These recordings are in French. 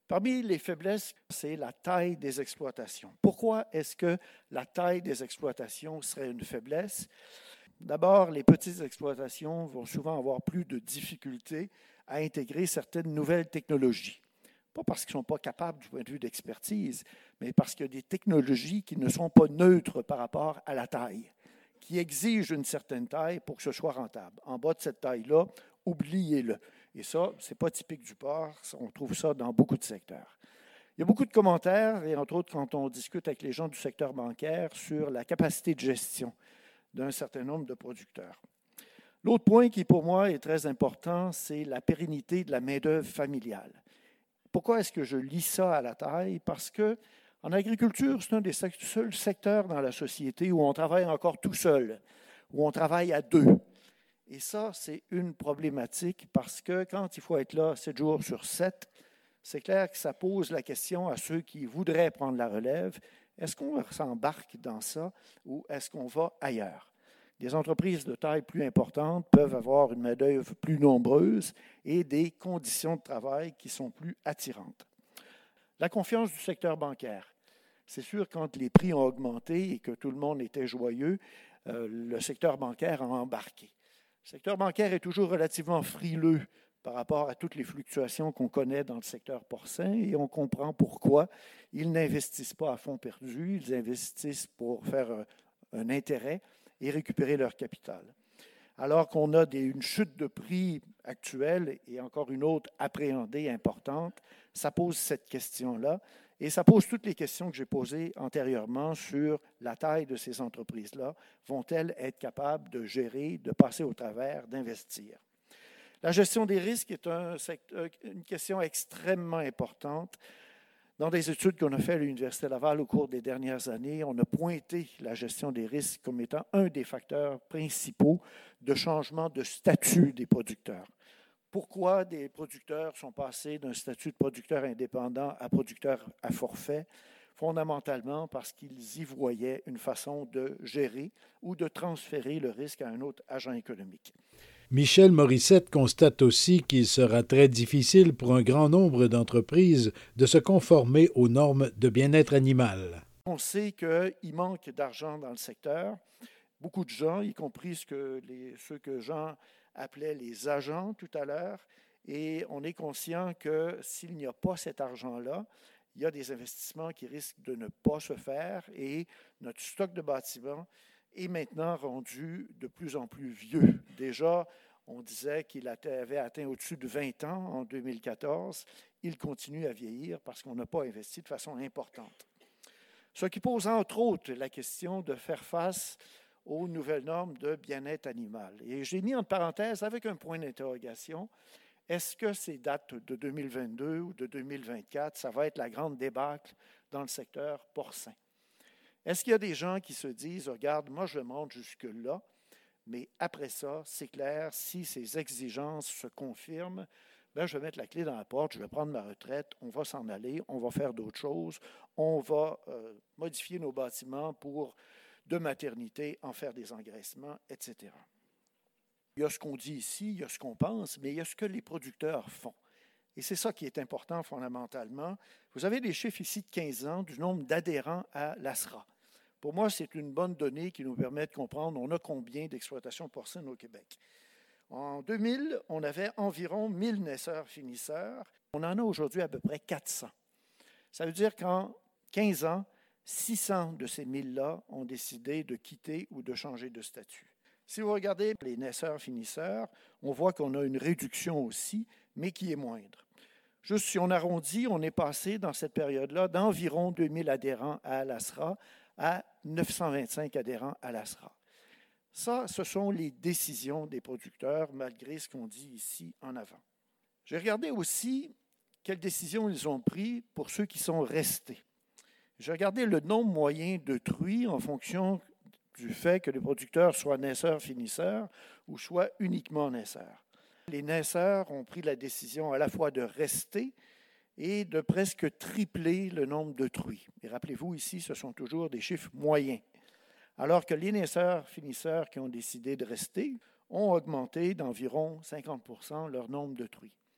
Parmi les faiblesses, c'est la taille des exploitations. Pourquoi est-ce que la taille des exploitations serait une faiblesse? D'abord, les petites exploitations vont souvent avoir plus de difficultés à intégrer certaines nouvelles technologies. Pas parce qu'ils ne sont pas capables du point de vue d'expertise, mais parce qu'il y a des technologies qui ne sont pas neutres par rapport à la taille, qui exigent une certaine taille pour que ce soit rentable. En bas de cette taille-là, oubliez-le. Et ça, ce n'est pas typique du porc, on trouve ça dans beaucoup de secteurs. Il y a beaucoup de commentaires, et entre autres quand on discute avec les gens du secteur bancaire, sur la capacité de gestion d'un certain nombre de producteurs. L'autre point qui, pour moi, est très important, c'est la pérennité de la main-d'œuvre familiale. Pourquoi est-ce que je lis ça à la taille? Parce que en agriculture, c'est un des seuls secteurs dans la société où on travaille encore tout seul, où on travaille à deux. Et ça, c'est une problématique parce que quand il faut être là 7 jours sur 7, c'est clair que ça pose la question à ceux qui voudraient prendre la relève. Est-ce qu'on s'embarque dans ça ou est-ce qu'on va ailleurs? Des entreprises de taille plus importante peuvent avoir une main-d'œuvre plus nombreuse et des conditions de travail qui sont plus attirantes. La confiance du secteur bancaire. C'est sûr, quand les prix ont augmenté et que tout le monde était joyeux, le secteur bancaire a embarqué. Le secteur bancaire est toujours relativement frileux par rapport à toutes les fluctuations qu'on connaît dans le secteur porcin et on comprend pourquoi ils n'investissent pas à fonds perdus, ils investissent pour faire un intérêt et récupérer leur capital. Alors qu'on a une chute de prix actuelle et encore une autre appréhendée importante, ça pose cette question-là et ça pose toutes les questions que j'ai posées antérieurement sur la taille de ces entreprises-là. Vont-elles être capables de gérer, de passer au travers, d'investir? La gestion des risques est une question extrêmement importante. Dans des études qu'on a faites à l'Université Laval au cours des dernières années, on a pointé la gestion des risques comme étant un des facteurs principaux de changement de statut des producteurs. Pourquoi des producteurs sont passés d'un statut de producteur indépendant à producteur à forfait? Fondamentalement parce qu'ils y voyaient une façon de gérer ou de transférer le risque à un autre agent économique. Michel Morissette constate aussi qu'il sera très difficile pour un grand nombre d'entreprises de se conformer aux normes de bien-être animal. On sait qu'il manque d'argent dans le secteur. Beaucoup de gens, y compris ceux que Jean appelait les agents tout à l'heure, et on est conscient que s'il n'y a pas cet argent-là, il y a des investissements qui risquent de ne pas se faire et notre stock de bâtiments est maintenant rendu de plus en plus vieux. Déjà, on disait qu'il avait atteint au-dessus de 20 ans en 2014. Il continue à vieillir parce qu'on n'a pas investi de façon importante. Ce qui pose entre autres la question de faire face aux nouvelles normes de bien-être animal. Et j'ai mis en parenthèse avec un point d'interrogation, est-ce que ces dates de 2022 ou de 2024, ça va être la grande débâcle dans le secteur porcin? Est-ce qu'il y a des gens qui se disent, regarde, moi je monte jusque-là, mais après ça, c'est clair, si ces exigences se confirment, bien, je vais mettre la clé dans la porte, je vais prendre ma retraite, on va s'en aller, on va faire d'autres choses, on va modifier nos bâtiments pour de maternité, en faire des engraissements, etc. Il y a ce qu'on dit ici, il y a ce qu'on pense, mais il y a ce que les producteurs font. Et c'est ça qui est important fondamentalement. Vous avez des chiffres ici de 15 ans du nombre d'adhérents à l'ASRA. Pour moi, c'est une bonne donnée qui nous permet de comprendre on a combien d'exploitations porcines au Québec. En 2000, on avait environ 1000 naisseurs-finisseurs. On en a aujourd'hui à peu près 400. Ça veut dire qu'en 15 ans, 600 de ces 1000-là ont décidé de quitter ou de changer de statut. Si vous regardez les naisseurs-finisseurs, on voit qu'on a une réduction aussi, mais qui est moindre. Juste si on arrondit, on est passé dans cette période-là d'environ 2000 adhérents à l'ASRA à 925 adhérents à l'ASRA. Ça, ce sont les décisions des producteurs, malgré ce qu'on dit ici en avant. J'ai regardé aussi quelles décisions ils ont prises pour ceux qui sont restés. J'ai regardé le nombre moyen de truies en fonction du fait que les producteurs soient naisseurs-finisseurs ou soient uniquement naisseurs. Les naisseurs ont pris la décision à la fois de rester et de presque tripler le nombre de truies. Et rappelez-vous, ici, ce sont toujours des chiffres moyens. Alors que les naisseurs-finisseurs qui ont décidé de rester ont augmenté d'environ 50% leur nombre de truies.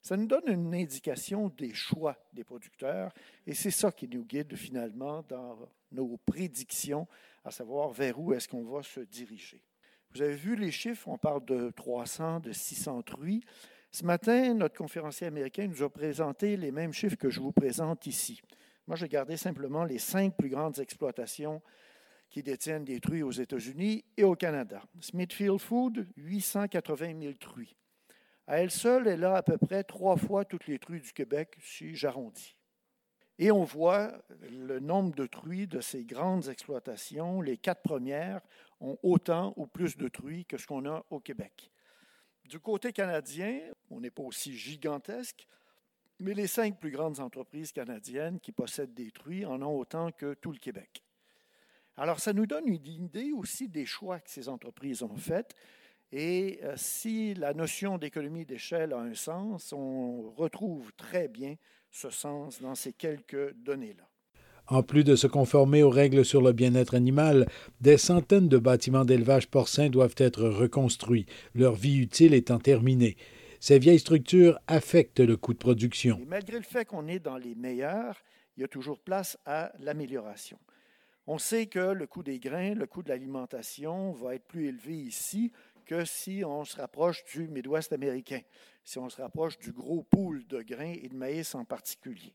Ça nous donne une indication des choix des producteurs et c'est ça qui nous guide finalement dans nos prédictions, à savoir vers où est-ce qu'on va se diriger. Vous avez vu les chiffres, on parle de 300, de 600 truies. Ce matin, notre conférencier américain nous a présenté les mêmes chiffres que je vous présente ici. Moi, j'ai gardé simplement les 5 plus grandes exploitations qui détiennent des truies aux États-Unis et au Canada. Smithfield Food, 880 000 truies. À elle seule, elle a à peu près 3 fois toutes les truies du Québec, si j'arrondis. Et on voit le nombre de truies de ces grandes exploitations. Les 4 premières ont autant ou plus de truies que ce qu'on a au Québec. Du côté canadien, on n'est pas aussi gigantesque, mais les 5 plus grandes entreprises canadiennes qui possèdent des truies en ont autant que tout le Québec. Alors, ça nous donne une idée aussi des choix que ces entreprises ont faits. Et si la notion d'économie d'échelle a un sens, on retrouve très bien ce sens dans ces quelques données-là. En plus de se conformer aux règles sur le bien-être animal, des centaines de bâtiments d'élevage porcin doivent être reconstruits, leur vie utile étant terminée. Ces vieilles structures affectent le coût de production. Et malgré le fait qu'on est dans les meilleurs, il y a toujours place à l'amélioration. On sait que le coût des grains, le coût de l'alimentation va être plus élevé ici que si on se rapproche du Midwest américain, si on se rapproche du gros pool de grains et de maïs en particulier.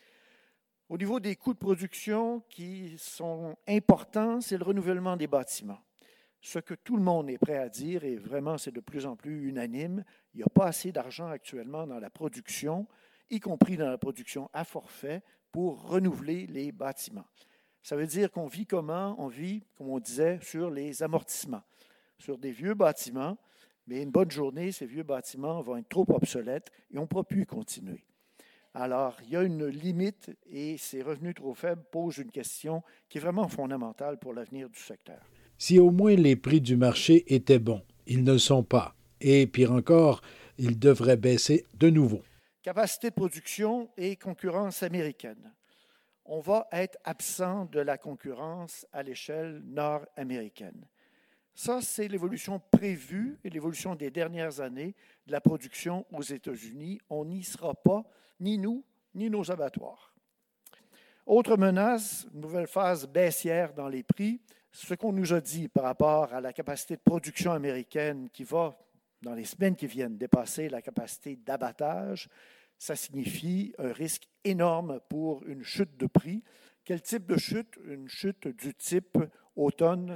Au niveau des coûts de production qui sont importants, c'est le renouvellement des bâtiments. Ce que tout le monde est prêt à dire, et vraiment c'est de plus en plus unanime, il n'y a pas assez d'argent actuellement dans la production, y compris dans la production à forfait, pour renouveler les bâtiments. Ça veut dire qu'on vit comment? On vit, comme on disait, sur les amortissements, sur des vieux bâtiments, mais une bonne journée, ces vieux bâtiments vont être trop obsolètes et on ne pourra plus continuer. Alors, il y a une limite et ces revenus trop faibles posent une question qui est vraiment fondamentale pour l'avenir du secteur. Si au moins les prix du marché étaient bons, ils ne le sont pas. Et pire encore, ils devraient baisser de nouveau. Capacité de production et concurrence américaine. On va être absent de la concurrence à l'échelle nord-américaine. Ça, c'est l'évolution prévue et l'évolution des dernières années de la production aux États-Unis. On n'y sera pas, ni nous, ni nos abattoirs. Autre menace, nouvelle phase baissière dans les prix. Ce qu'on nous a dit par rapport à la capacité de production américaine qui va, dans les semaines qui viennent, dépasser la capacité d'abattage, ça signifie un risque énorme pour une chute de prix. Quel type de chute? Une chute du type automne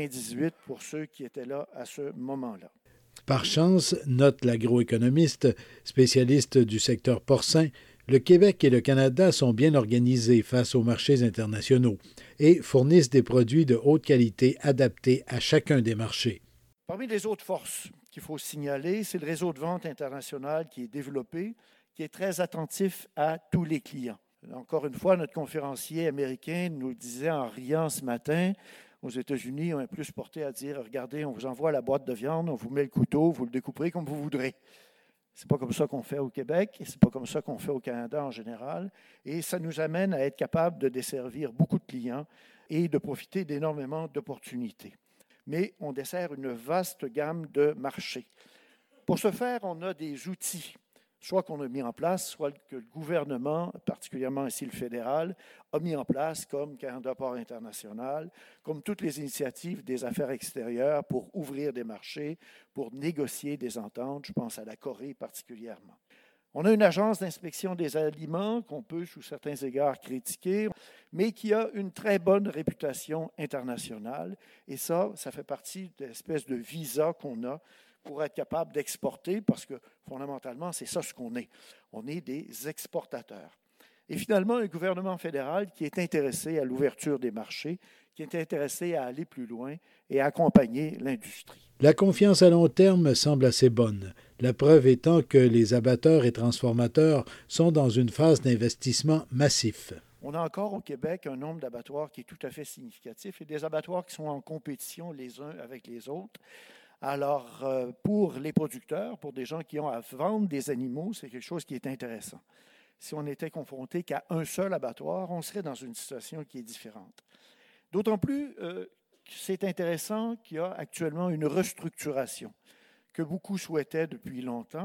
98 pour ceux qui étaient là à ce moment-là. Par chance, note l'agroéconomiste, spécialiste du secteur porcin, le Québec et le Canada sont bien organisés face aux marchés internationaux et fournissent des produits de haute qualité adaptés à chacun des marchés. Parmi les autres forces qu'il faut signaler, c'est le réseau de vente international qui est développé, qui est très attentif à tous les clients. Encore une fois, notre conférencier américain nous disait en riant ce matin, aux États-Unis, on est plus porté à dire, regardez, on vous envoie la boîte de viande, on vous met le couteau, vous le découperez comme vous voudrez. Ce n'est pas comme ça qu'on fait au Québec, et ce n'est pas comme ça qu'on fait au Canada en général. Et ça nous amène à être capable de desservir beaucoup de clients et de profiter d'énormément d'opportunités. Mais on dessert une vaste gamme de marchés. Pour ce faire, on a des outils, soit qu'on a mis en place, soit que le gouvernement, particulièrement ici le fédéral, a mis en place comme Canada Port International, comme toutes les initiatives des affaires extérieures pour ouvrir des marchés, pour négocier des ententes. Je pense à la Corée particulièrement. On a une agence d'inspection des aliments qu'on peut, sous certains égards, critiquer, mais qui a une très bonne réputation internationale. Et ça fait partie de l'espèce de visa qu'on a pour être capable d'exporter, parce que fondamentalement, c'est ça ce qu'on est. On est des exportateurs. Et finalement, un gouvernement fédéral qui est intéressé à l'ouverture des marchés, qui est intéressé à aller plus loin et à accompagner l'industrie. La confiance à long terme semble assez bonne, la preuve étant que les abatteurs et transformateurs sont dans une phase d'investissement massif. On a encore au Québec un nombre d'abattoirs qui est tout à fait significatif et des abattoirs qui sont en compétition les uns avec les autres. Alors, pour les producteurs, pour des gens qui ont à vendre des animaux, c'est quelque chose qui est intéressant. Si on n'était confronté qu'à un seul abattoir, on serait dans une situation qui est différente. D'autant plus, c'est intéressant qu'il y a actuellement une restructuration que beaucoup souhaitaient depuis longtemps,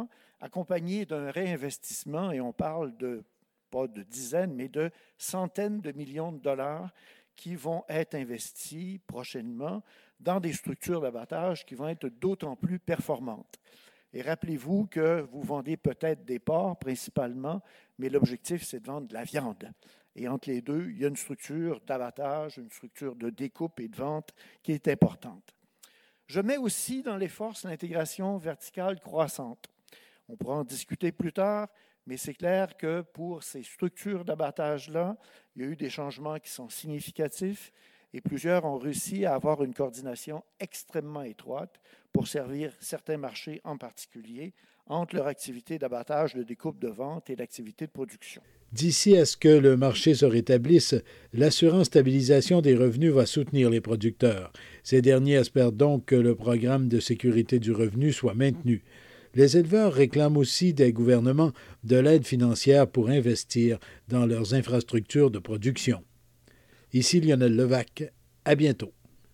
accompagné d'un réinvestissement, et on parle pas de dizaines, mais de centaines de millions de dollars qui vont être investis prochainement dans des structures d'abattage qui vont être d'autant plus performantes. Et rappelez-vous que vous vendez peut-être des porcs principalement, mais l'objectif, c'est de vendre de la viande. Et entre les deux, il y a une structure d'abattage, une structure de découpe et de vente qui est importante. Je mets aussi dans les forces l'intégration verticale croissante. On pourra en discuter plus tard, mais c'est clair que pour ces structures d'abattage-là, il y a eu des changements qui sont significatifs et plusieurs ont réussi à avoir une coordination extrêmement étroite pour servir certains marchés en particulier entre leur activité d'abattage, de découpe, de vente et l'activité de production. D'ici à ce que le marché se rétablisse, l'assurance stabilisation des revenus va soutenir les producteurs. Ces derniers espèrent donc que le programme de sécurité du revenu soit maintenu. Les éleveurs réclament aussi des gouvernements de l'aide financière pour investir dans leurs infrastructures de production. Ici Lionel Levac. À bientôt.